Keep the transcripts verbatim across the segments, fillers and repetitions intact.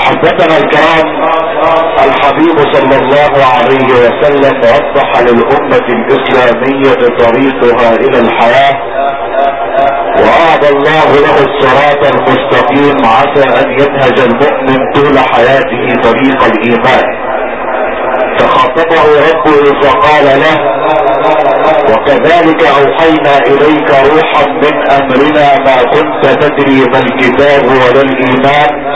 احبتنا الكرام، الحبيب صلى الله عليه وسلم وضح للأمة الإسلامية طريقها إلى الحياة، وأعطى الله له الصراط المستقيم عسى أن ينهج المؤمن طول حياته طريق الإيمان. فخاطبه ربه فقال له: وكذلك أوحينا إليك روحا من أمرنا ما كنت تدري ما الكتاب ولا الإيمان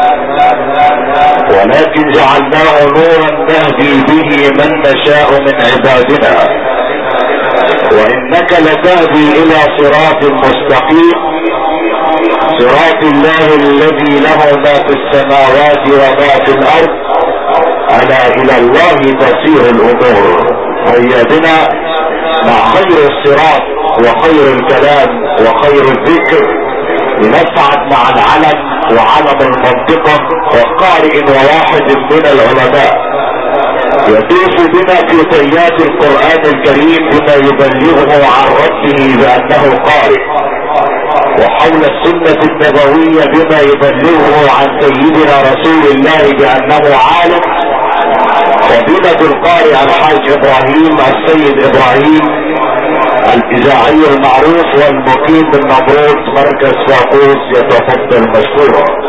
ولكن جعلناه نورا نهدي به من نشاء من عبادنا وإنك لتهدي إلى صراط مستقيم، صراط الله الذي له ما في السماوات وما في الأرض، ألا إلى الله تصير الأمور. هيا بنا مع خير الصراط وخير الكلام وخير الذكر لنسعد مع العلم وعلم المنطقة وقارئ وواحد من العلماء يطوف بنا في طيات القرآن الكريم بما يبلغه عن ربه بأنه قارئ، وحول السنة النبوية بما يبلغه عن سيدنا رسول الله بأنه عالم، فضيلة القارئ الحاج إبراهيم السيد إبراهيم الإذاعي المعروف والمقيم بالنمرود مركز فاقوس يتفضل مشكورا.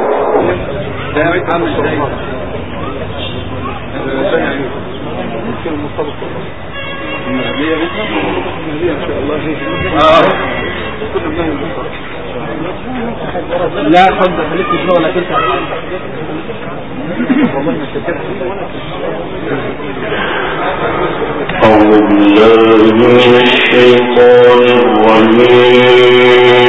لا خد خليك في شغلك انت. أعوذ بالله من الشيطان الرجيم.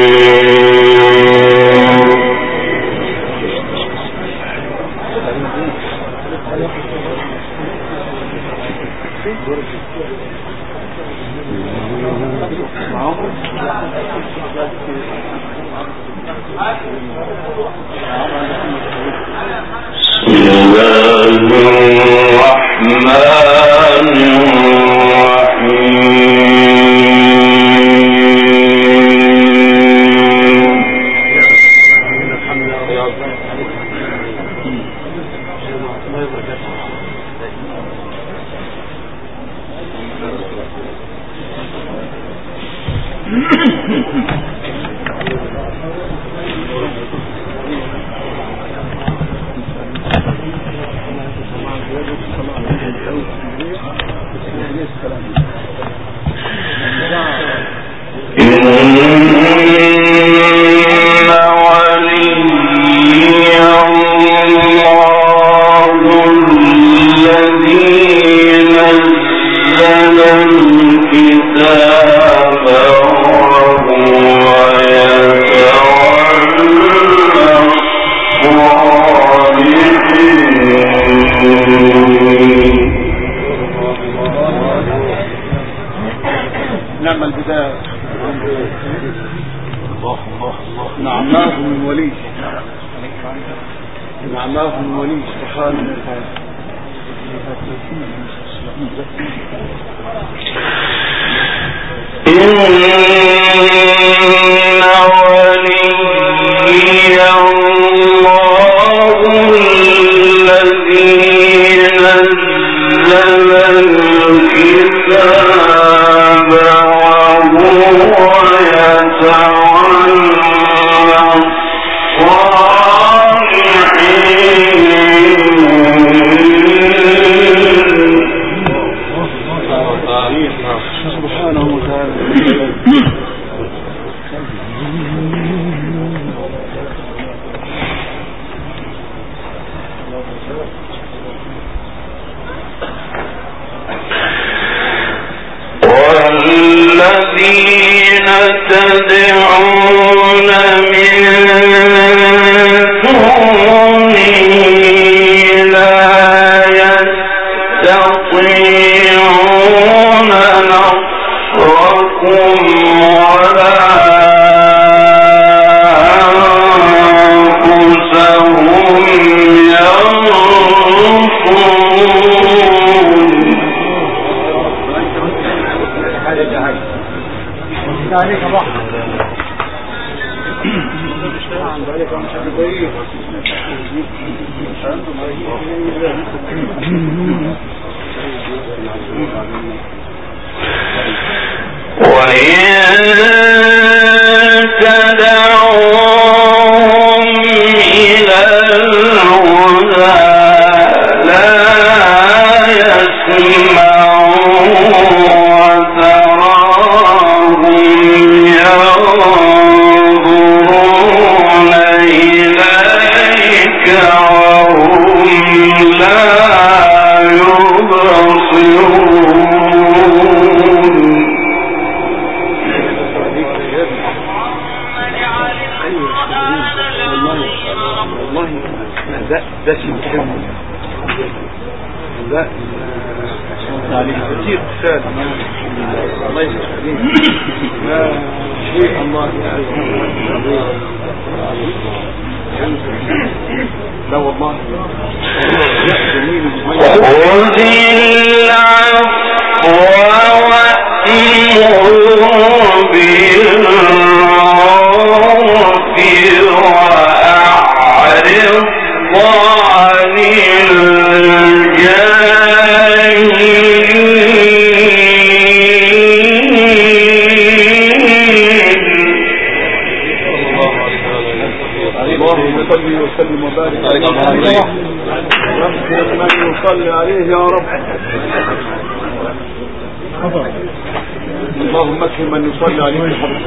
اللهم اكرم من يصلي عليه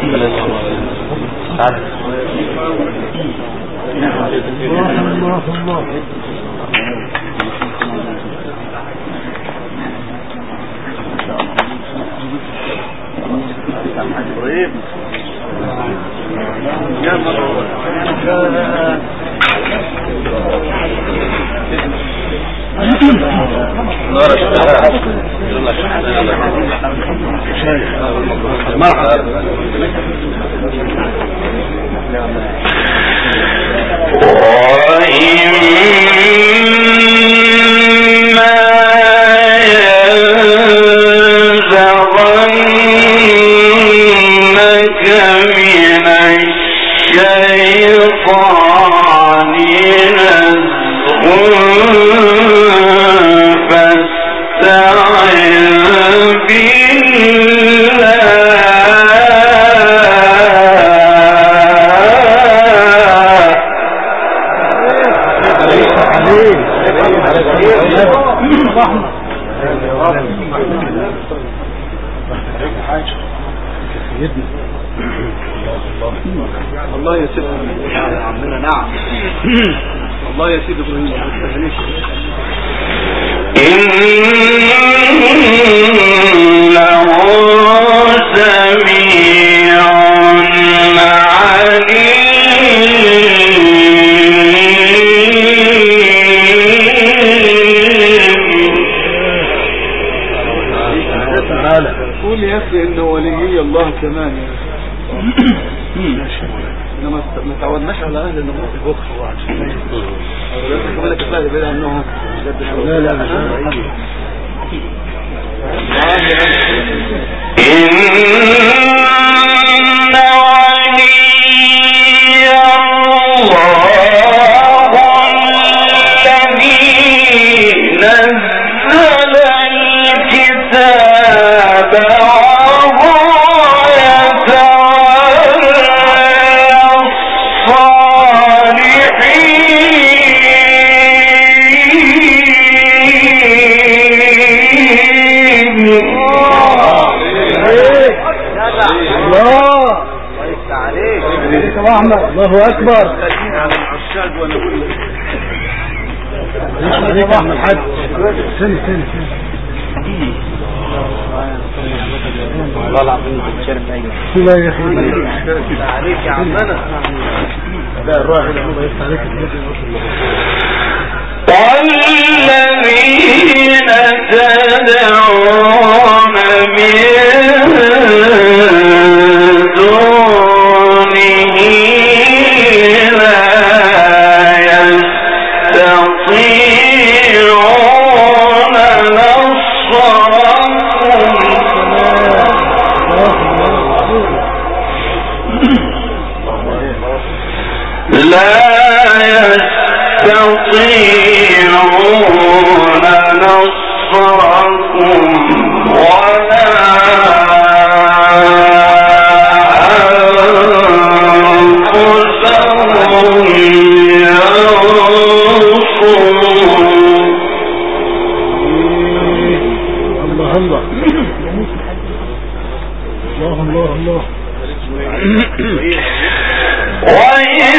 الله يا سيدي عمنا. نعم الله يا سيدي ابراهيم ما تستهنيش. إنه سميع عليم. قول يا اخي انه ولي الله كمان يا ما ما تعودناش على اهل النبوة البكر وعشان يقول لك الفهد بلا انه لا لا لا الله اكبر. العشاق وانا اقول لك عليك يا احمد حاج. سنه سنه والله العظيم بتشرف ايوه. لا يا اخي عليك يا عمنا. لا الراحل الله يفتح عليك. والذين تدعون من لا يستطيعون يستطيعون نصركم ولا أنفسهم ينصرون. الله الله الله الله الله. وإن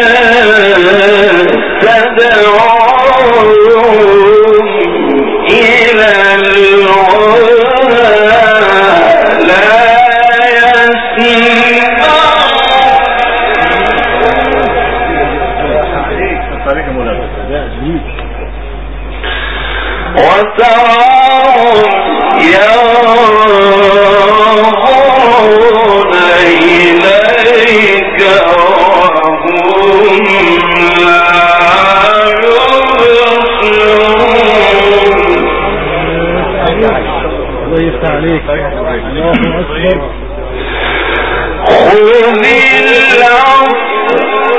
تدعوهم إلى الهدى لا يسمعون وتراهم ينظرون إليك وهم لا يبصرون. الله يفتح عليك. الله أكبر. خذ العفو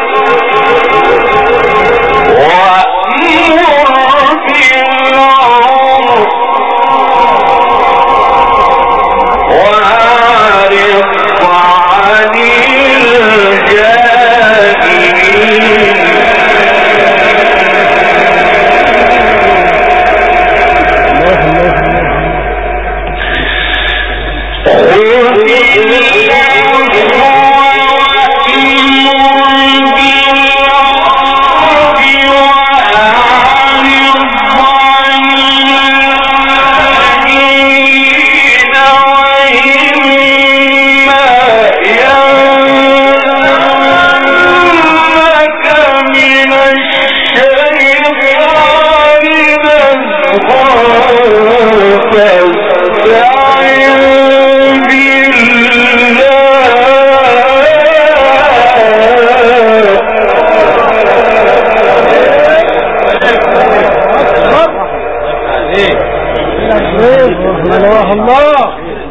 وأمر بالعرف وأعرض عن الجاهلين. الله الله.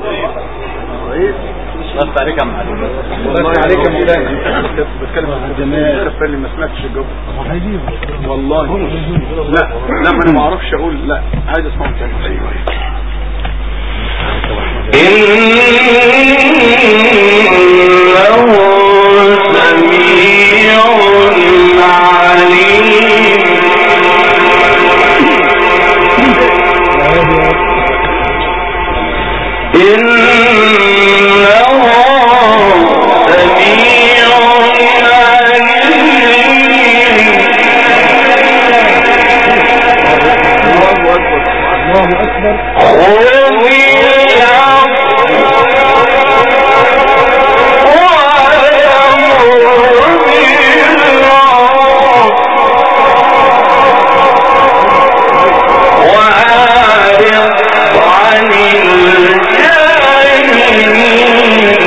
ضغط عليك يا معلم. والله عليك يا مولانا. انت بتتكلم عن الجمال. اللي ما سمعتش الجو. والله لا لا ما انا ما اعرفش اقول لا عايز اسمعه تاني. ايوه إنه سميع عليم. إنه سميع عليم. الله أكبر. الله أكبر. خذ العفو وأمر بالعرف وأعرض عن الجاهلين.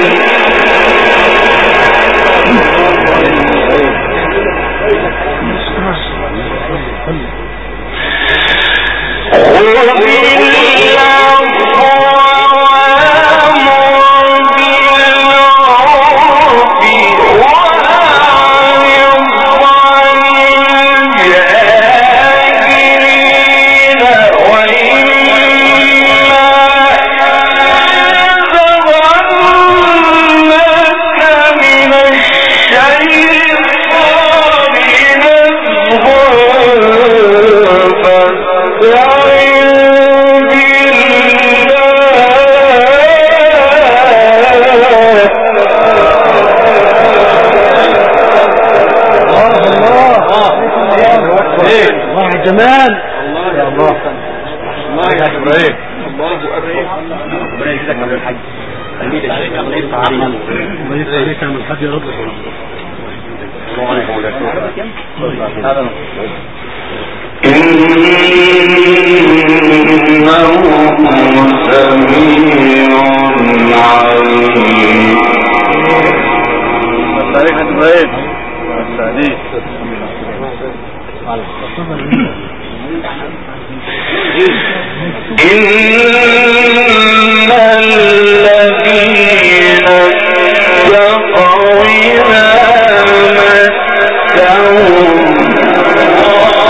جمال. الله يا الله. الله يا ابراهيم. الله اكبر. ربنا يجزاك يا الحاج. خليك يا شيخ الله يفتح عليك. الله يفتح عليك يا الحاج يا رب. السلام عليكم ورحمه الله. هذا إنه سميع عليم. عليك يا ابراهيم. عليك. إن الذين اتقوا إذا مسهم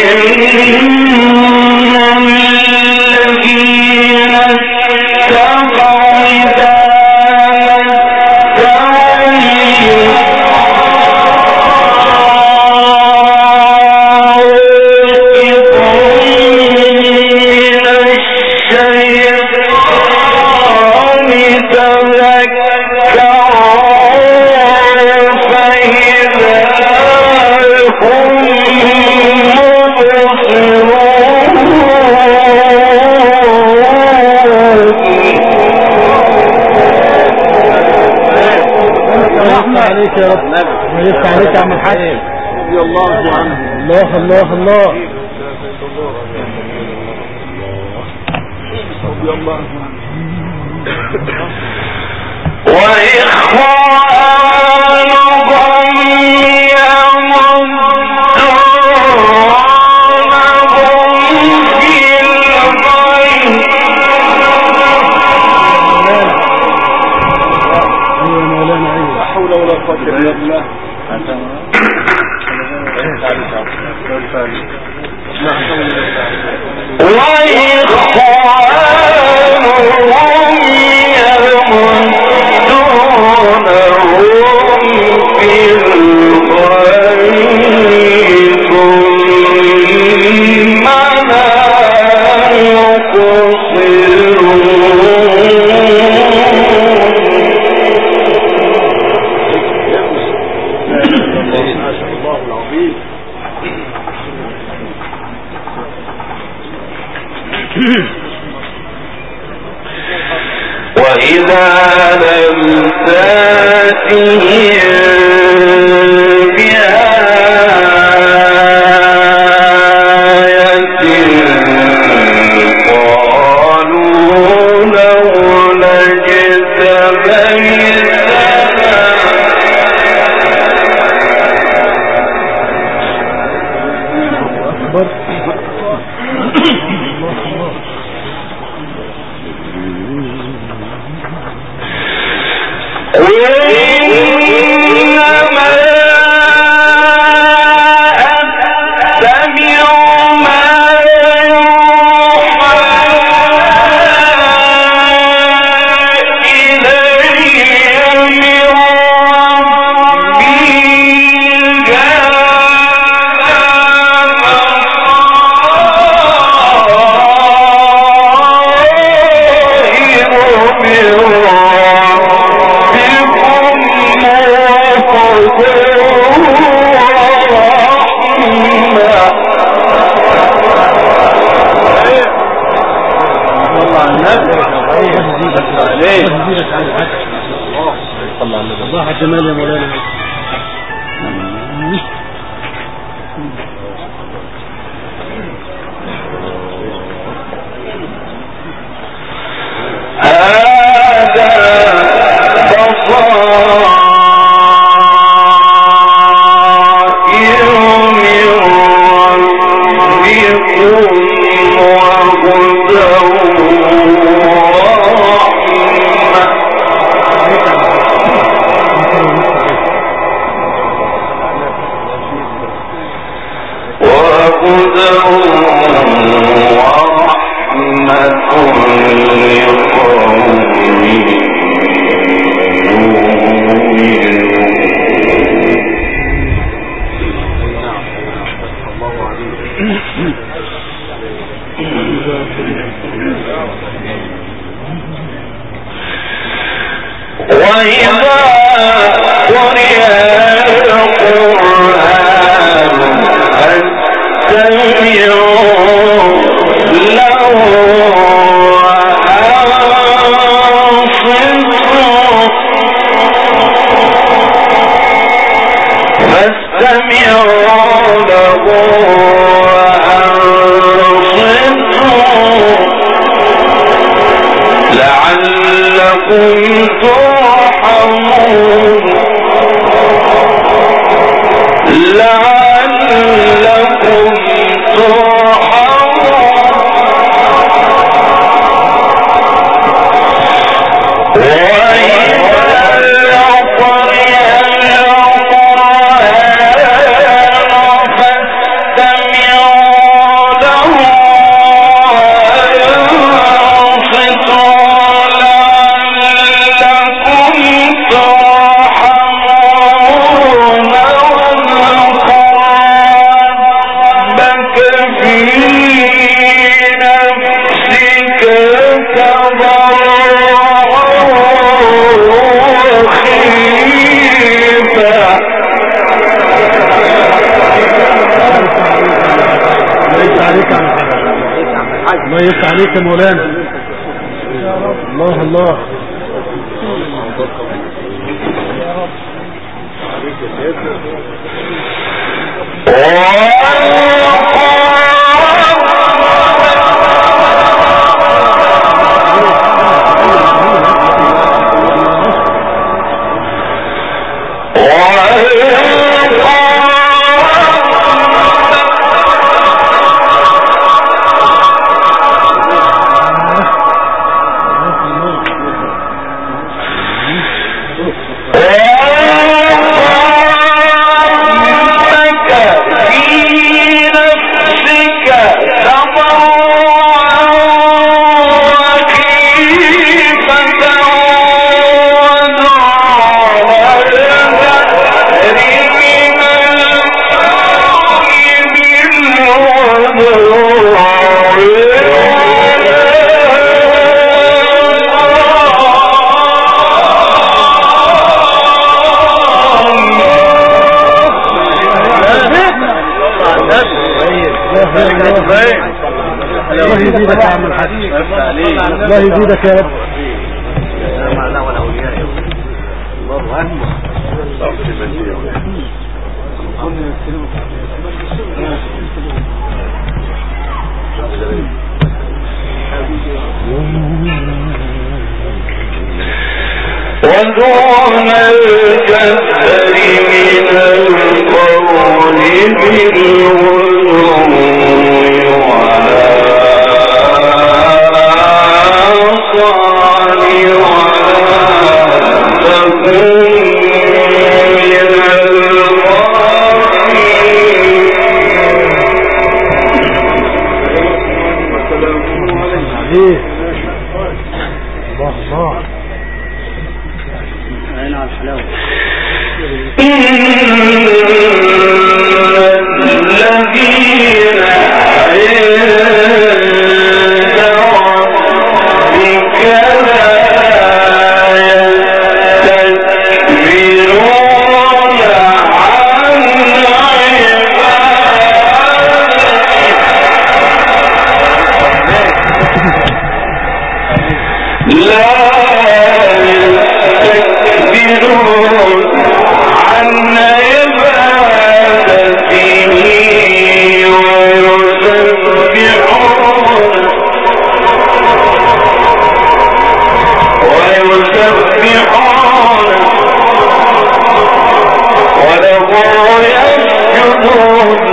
عليك يا رب، ويفتح عليك يا عم الحاج. رضي الله عنه. الله الله الله. رضي الله عنه. وإخوانهم يمدونهم في الغي. لا حول ولا قوة إلا بالله. وإذا لم تأتهم بآية قالوا لولا اجتبيتها وإنما أتبع ما يوحى إلي من ربي الله على الجمال يا مولانا. هذا بصائر من ربكم وهدى وإذا قرئ القرآن فاستمعوا له وأنصتوا فاستمعوا له وأنصتوا لعلكم ترحمون لعلكم ترحمون وإذا قرئ القرآن فاستمعوا الله يفتح عليك يا مولانا. الله الله الله يزيدك يا رب. ودون الجسر من القول بالغلو ولا صال ولا تكن من الغافلين. الله الله الذين عند ربك لا يستكبرون عن عبادته لا يستكبرون عن عبادته ويسبحون ويسبحون وله يسجدون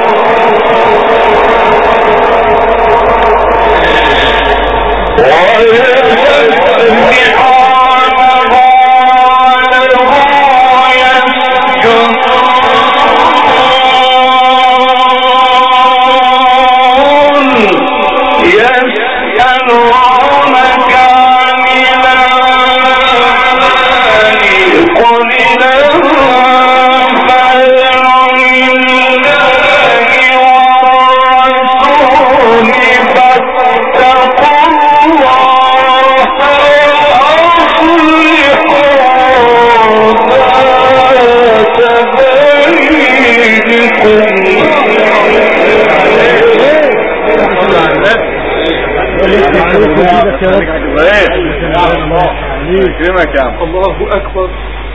الله أكبر.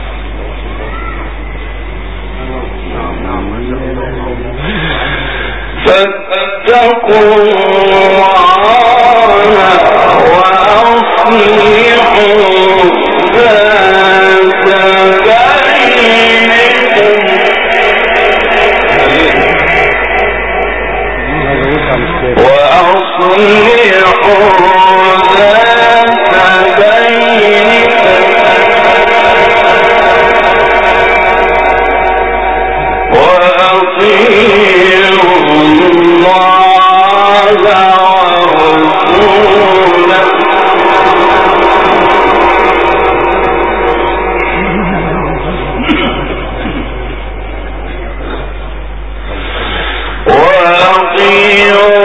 فاتقوا الله وأصلحوا ذات بينكم وأصلحوا ذات بينكم وأطيعوا الله ورسوله وأطيعوا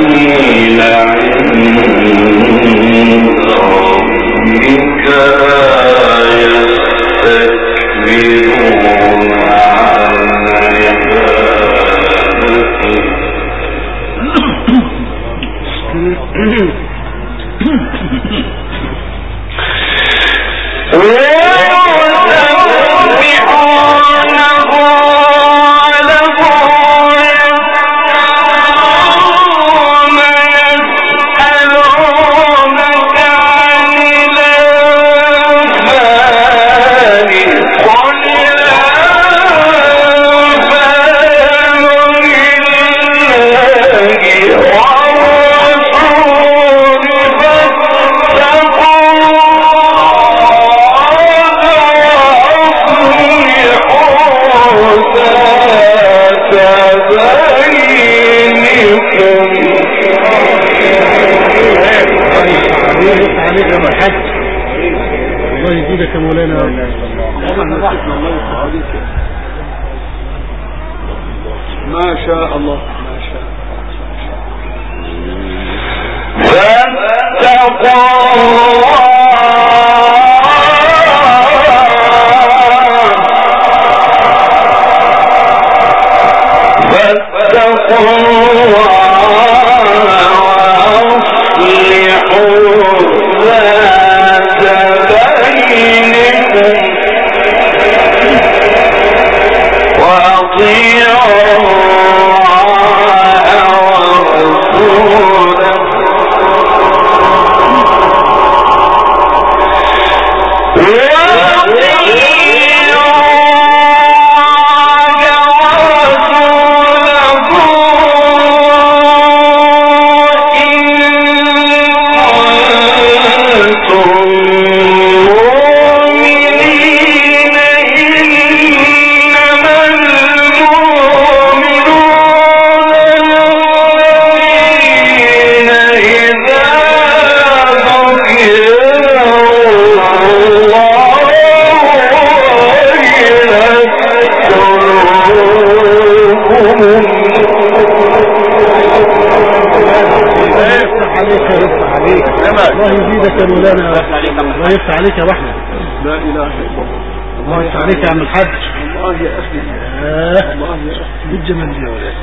عليك يا رحمة. لا اله الا الله. الله يفتح عليك يا عم الحاج. الله يا اخي آه. الله يا اخي بالجمال دي يا ولاد.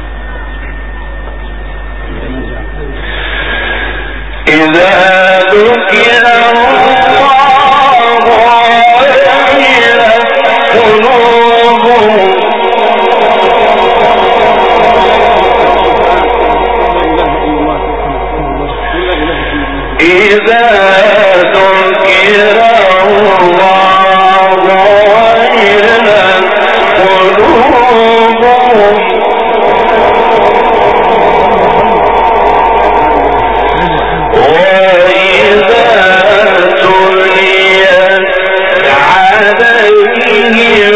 إذا ذكر الله وجلت قلوبهم إذا ذكر الله وجلت قلوبهم وإذا تليت عليهم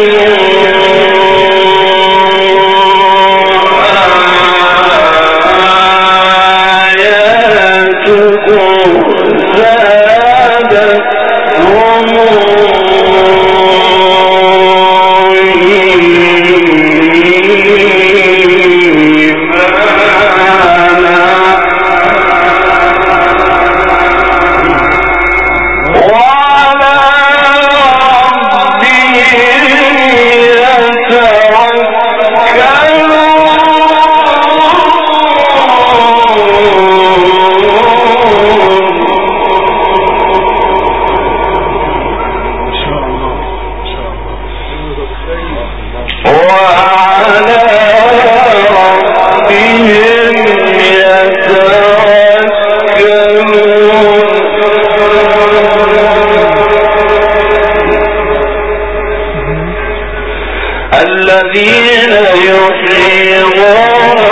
الذين يقيمون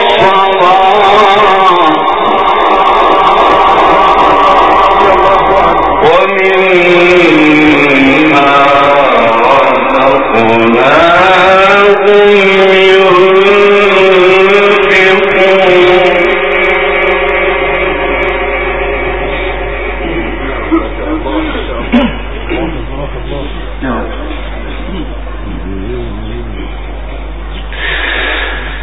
الصلاة ومما رزقناهم ينفقون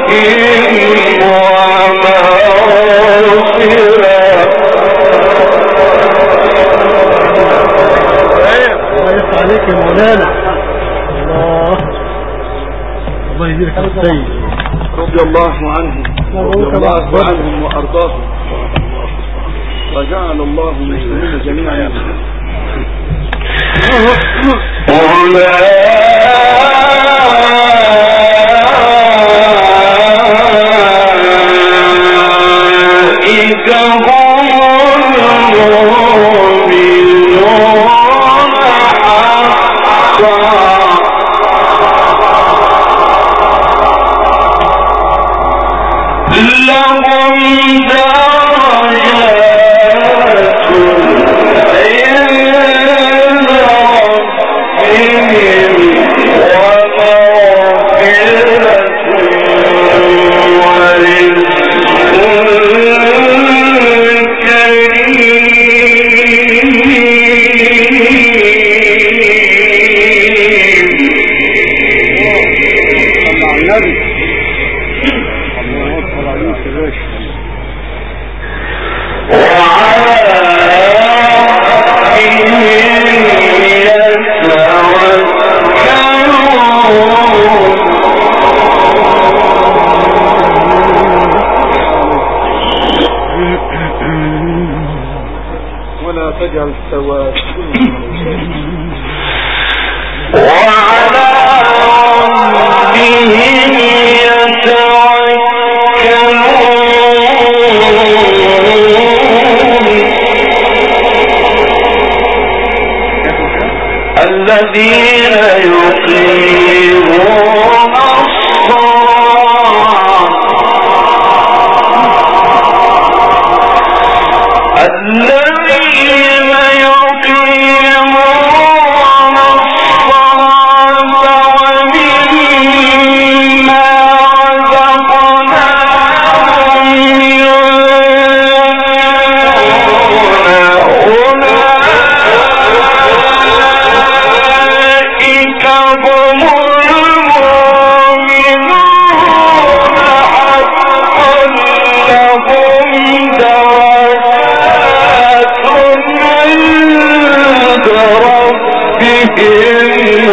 عليك يا مولانا. الله الله يجزيك السيد رضي الله عنهم رضي الله عنهم وارضاهم وجعل الله المسلمين جميعا أولئك هم المؤمنون لهم درجات عند ربهم ومغفرة ورزق ولا تجعل السواد وعلى ربهم يتوكلون الذين يقيمون الصلاة الذين يقيمون الصلاة ومما رزقناهم ينفقون أولئك هم المؤمنون حقا لهم درجات عند ربهم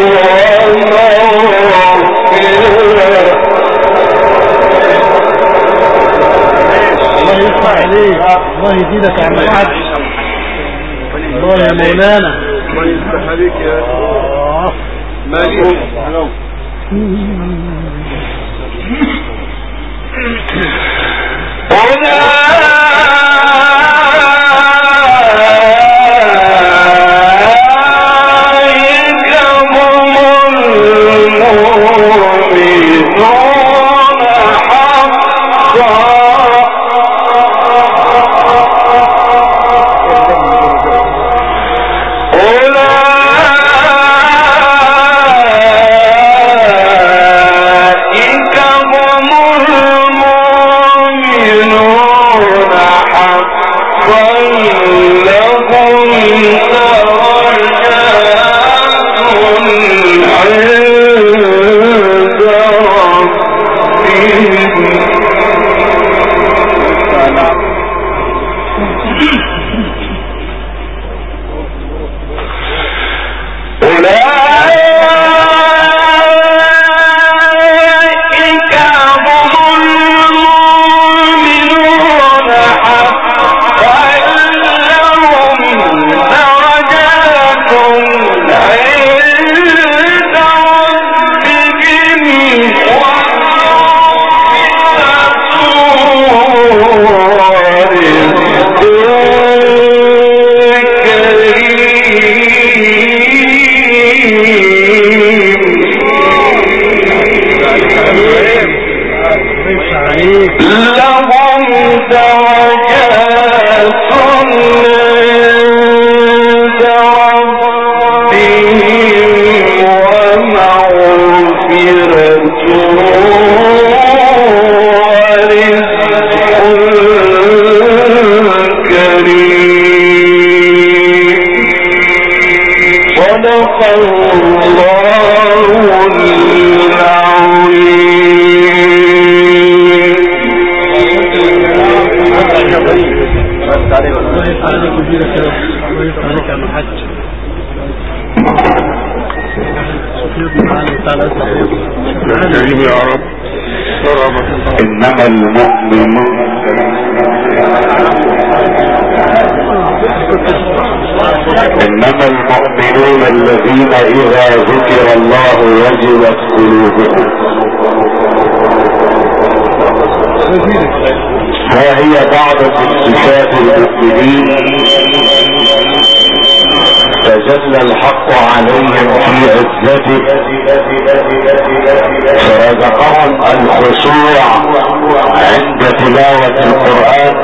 ومغفرة. الله يفتح عليك الله يزيدك يا عم الحاج الله يا مولانا الله يفتح عليك يا مالك أولئك هم المؤمنون حقا أولئك هم المؤمنون حقا لهم درجات عند أولئك هم المؤمنون حقا لهم درجات عند ربهم لهم درجات عند ربهم ومغفرة ورزق كريم. صدق الله العظيم. كريم يا رب. انما المؤمنون انما المؤمنون الذين اذا ذكر الله وجلت قلوبهم. ها هي بعض من صفات المؤمنين تجلى الحق عليهم في عزته فرزقهم الخشوع عند تلاوة القرآن،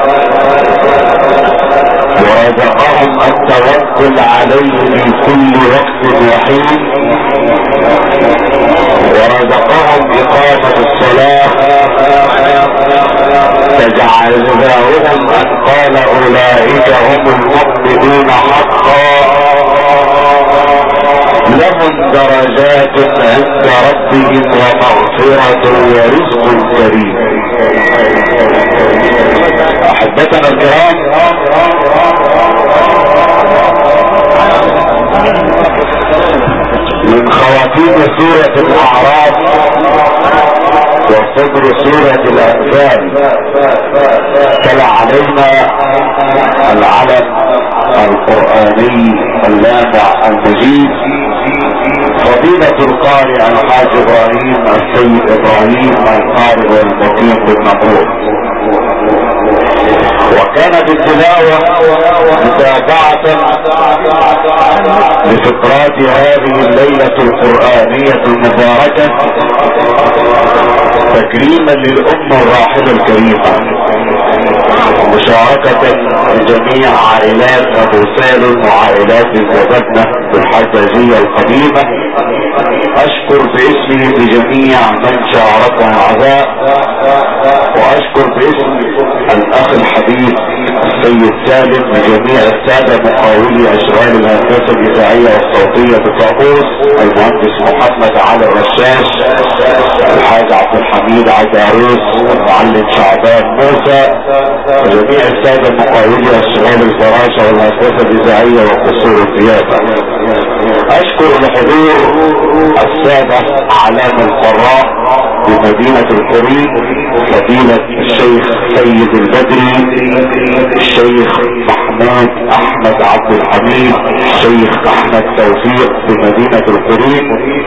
ورزقهم التوكل عليه في كل وقت وحين، ورزقهم إقامة الصلاة، فجعلناهم أن قال أولئك هم المؤمنون حقا لهم درجات عند ربهم ومغفرة ورزق كريم. أحبتنا الكرام، من خواتيم سورة الأعراف وصدر سورة الأنفال تلا علينا العلم القرآني اللامع المجيد فضيلة القارئ الحاج إبراهيم السيد إبراهيم القارئ والمقيم بالنقور. وكان بالتلاوة متابعة لفقرات هذه الليلة القرآنية المباركة تكريما للأمة الراحلة الكريمة، ومشاركة لجميع عائلات أبو سالم وعائلات زبدنا بالحجازية القديمة. أشكر باسمي بجميع من شاركنا العزاء، وأشكر باسم الأخ الحبيب السيد سالم بجميع السادة مقاولي أشغال الهندسة الإذاعية والصوتية بطاقوس، المهندس محمد علي الرشاش، الحاج عبد الحميد عداروس، المعلم شعبان موسى، وجميع السادة مقاولي أشغال الفراشة والهندسة الإذاعية وقصور الضيافة. أشكر لحضور السادة أعلام القراء بمدينة القريب، فضيلة الشيخ سيد البدري، الشيخ محمود احمد عبد الحميد، الشيخ احمد توفيق بمدينة القريب،